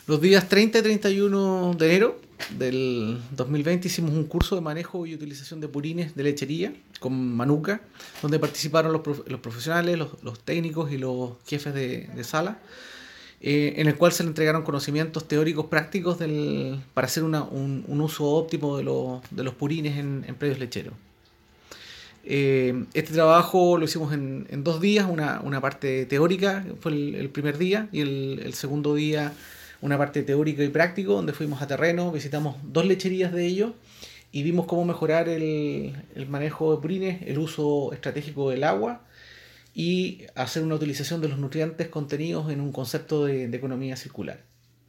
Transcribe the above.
Los días 30 y 31 de enero del 2020 hicimos un curso de manejo y utilización de purines de lechería con Manuka, donde participaron los profesionales, los técnicos y los jefes de sala, en el cual se le entregaron conocimientos teóricos prácticos para hacer un uso óptimo de los purines en predios lecheros. Este trabajo lo hicimos en 2 días, una parte teórica fue el primer día y el segundo día una parte teórica y práctico donde fuimos a terreno, visitamos 2 lecherías de ellos y vimos cómo mejorar el manejo de purines, el uso estratégico del agua y hacer una utilización de los nutrientes contenidos en un concepto de economía circular.